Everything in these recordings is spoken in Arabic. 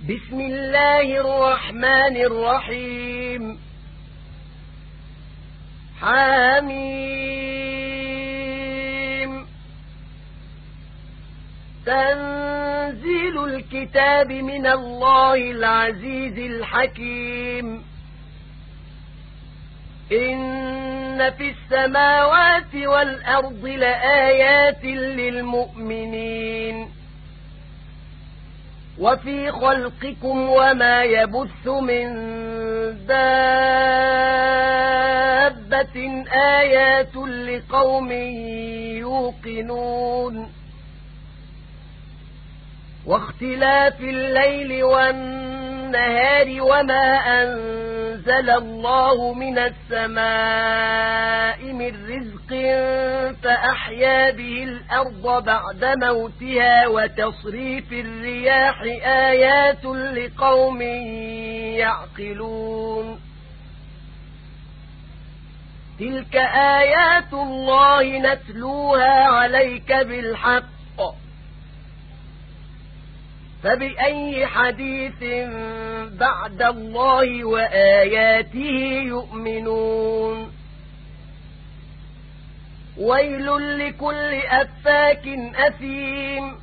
بسم الله الرحمن الرحيم حميم تنزيل الكتاب من الله العزيز الحكيم إن في السماوات والأرض لآيات للمؤمنين وفي خلقكم وما يبث من دابة آيات لقوم يوقنون واختلاف الليل والنهار وما أنزل الله من السماء من رزق فأحيا به الأرض بعد موتها وتصريف الرياح آيات لقوم يعقلون تلك آيات الله نتلوها عليك بالحق فبأي حديث بعد الله وآياته يؤمنون ويل لكل أفاك أثيم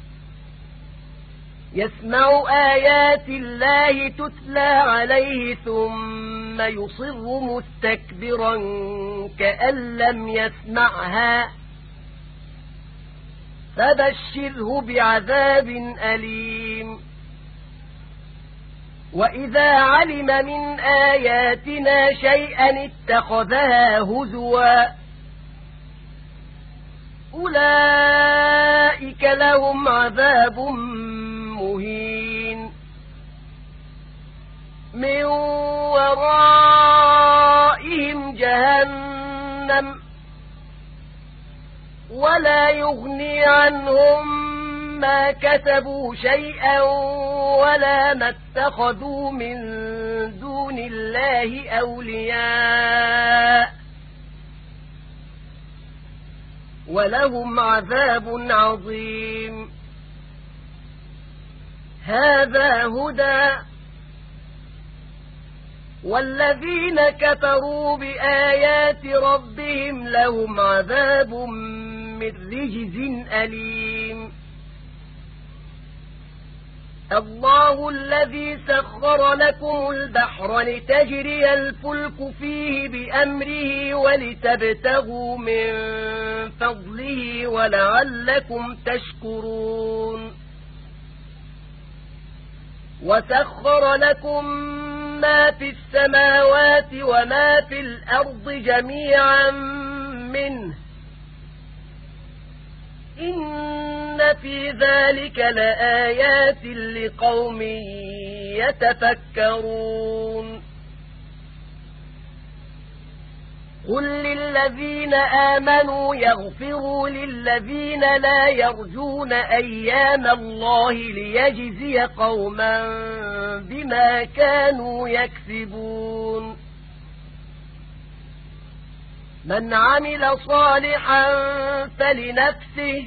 يسمع آيات الله تتلى عليه ثم يصر مستكبرا كأن لم يسمعها فبشره بعذاب أليم وإذا علم من آياتنا شيئا اتخذها هزوا أولئك لهم عذاب مهين من ورائهم جهنم ولا يغني عنهم ما كسبوا شيئا ولا ما اتخذوا من دون الله أولياء ولهم عذاب عظيم هذا هدى والذين كفروا بآيات ربهم لهم عذاب من رجز أليم الله الذي سخر لكم البحر لتجري الفلك فيه بأمره ولتبتغوا من فضله ولعلكم تشكرون وسخر لكم ما في السماوات وما في الأرض جميعا منه إن في ذلك لآيات لقوم يتفكرون قل للذين آمنوا يغفروا للذين لا يرجون أيام الله ليجزي قوما بما كانوا يكسبون من عمل صالحا فلنفسه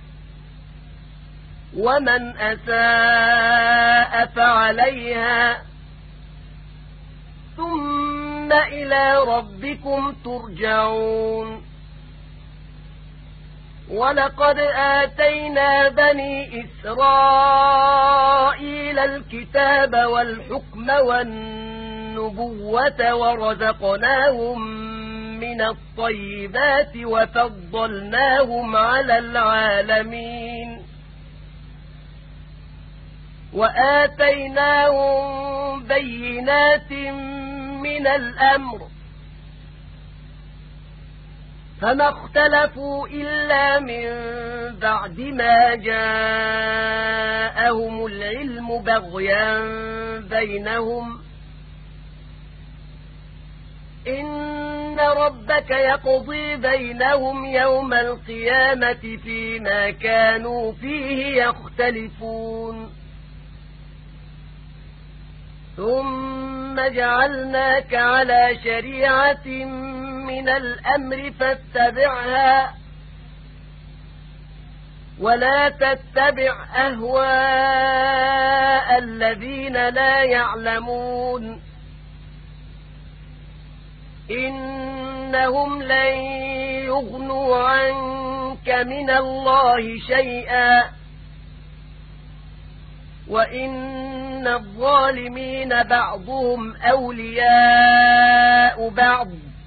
ومن أساء فعليها ثم إلى ربكم ترجعون ولقد آتينا بني إسرائيل الكتاب والحكم والنبوة ورزقناهم من الطيبات وفضلناهم على العالمين وآتيناهم بينات من الأمر فما اختلفوا إلا من بعد ما جاءهم العلم بغيا بينهم إن ربك يقضي بينهم يوم القيامة فيما كانوا فيه يختلفون ثم جعلناك على شريعة من الأمر فاتبعها ولا تتبع أهواء الذين لا يعلمون إنهم لن يغنوا عنك من الله شيئا وإن الظالمين بعضهم أولياء بعض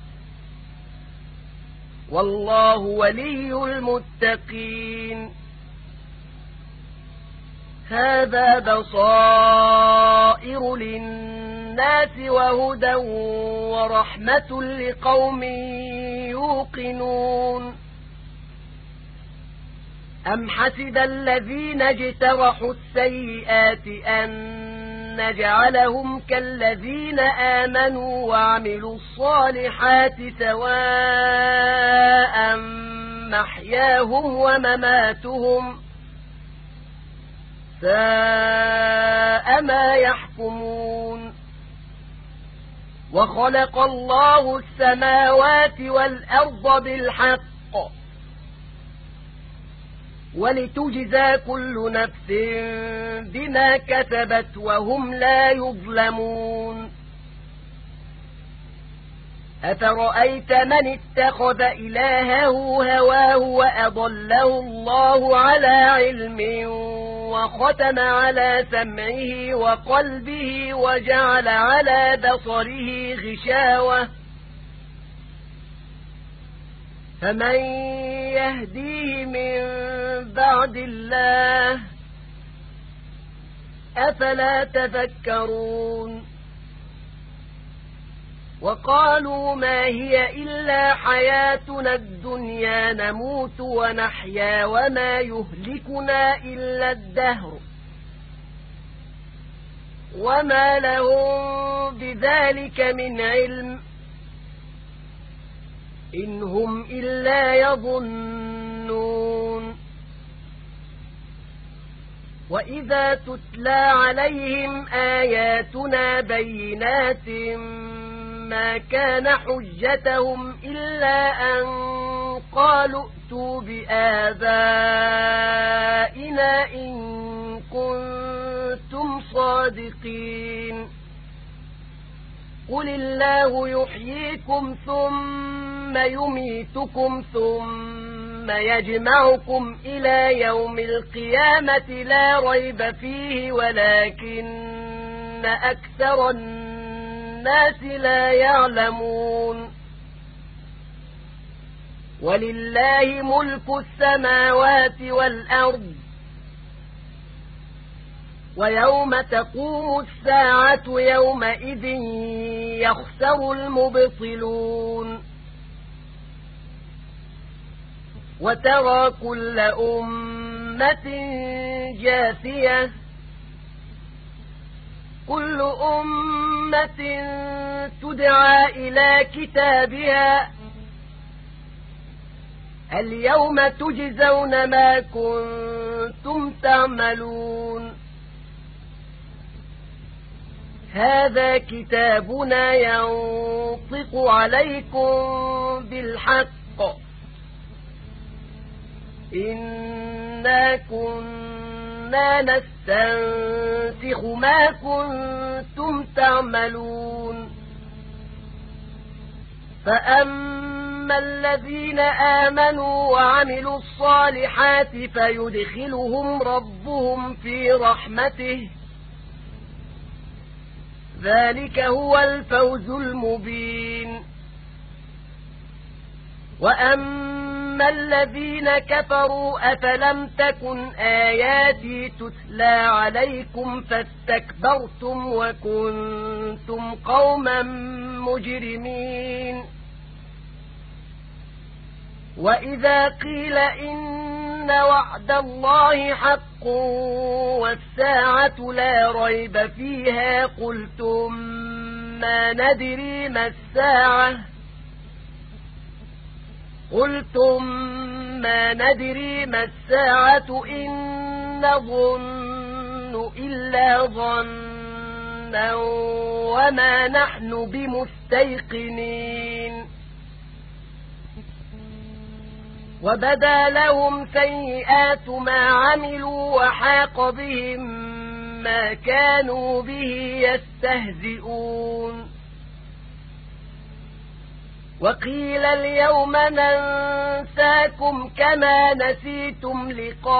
والله ولي المتقين هذا بصائر للناس وهدى ورحمة لقوم يوقنون أم حسب الذين اجترحوا السيئات أن نجعلهم كالذين آمنوا وعملوا الصالحات سواء محياهم ومماتهم ساء ما يحكمون وخلق الله السماوات والأرض بالحق ولتجزى كل نفس بما كسبت وهم لا يظلمون أفرأيت من اتخذ إلهه هواه وأضله الله على علم وختم على سمعه وقلبه وجعل على بصره غشاوة فمن يهديه من بعد الله أفلا تذكرون وقالوا ما هي إلا حياتنا الدنيا نموت ونحيا وما يهلكنا إلا الدهر وما لهم بذلك من علم إن هم إلا يظنون وإذا تتلى عليهم آياتنا بينات ما كان حجتهم إلا أن قالوا ائتوا بآبائنا إن كنتم صادقين قل الله يحييكم ثم يميتكم ثم يجمعكم إلى يوم القيامة لا ريب فيه ولكن أكثر الناس لا يعلمون ولله ملك السماوات والأرض ويوم تقوم الساعة يومئذ يخسر المبطلون وترى كل أمة جاثية كل أمة تدعى إلى كتابها اليوم تجزون ما كنتم تعملون هذا كتابنا ينطق عليكم بالحق إنا كنا نستنسخ ما كنتم تعملون فأما الذين آمنوا وعملوا الصالحات فيدخلهم ربهم في رحمته ذلك هو الفوز المبين وأما الذين كفروا أفلم تكن آياتي تتلى عليكم فاستكبرتم وكنتم قوما مجرمين وإذا قيل إن وعد الله حق والساعة لا ريب فيها قلتم ما ندري ما الساعة إن نظن إلا ظنا وما نحن بمستيقنين وبدا لهم سيئات ما عملوا وحاق بهم ما كانوا به يستهزئون وقيل اليوم ننساكم كما نسيتم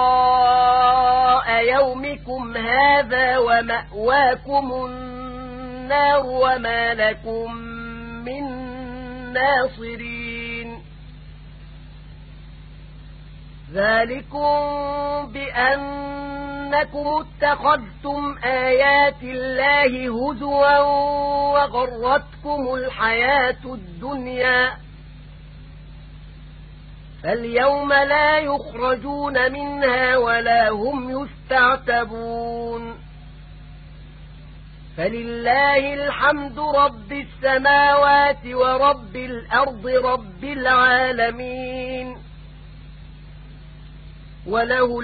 لقاء يومكم هذا ومأواكم النار وما لكم من ناصرين ذلكم بأنكم اتخذتم آيات الله هزوا وغرتكم الحياة الدنيا فاليوم لا يخرجون منها ولا هم يستعتبون فلله الحمد رب السماوات ورب الأرض رب العالمين وله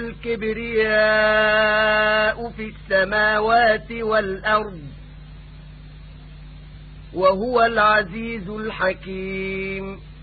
الكبرياء في السماوات والأرض وهو العزيز الحكيم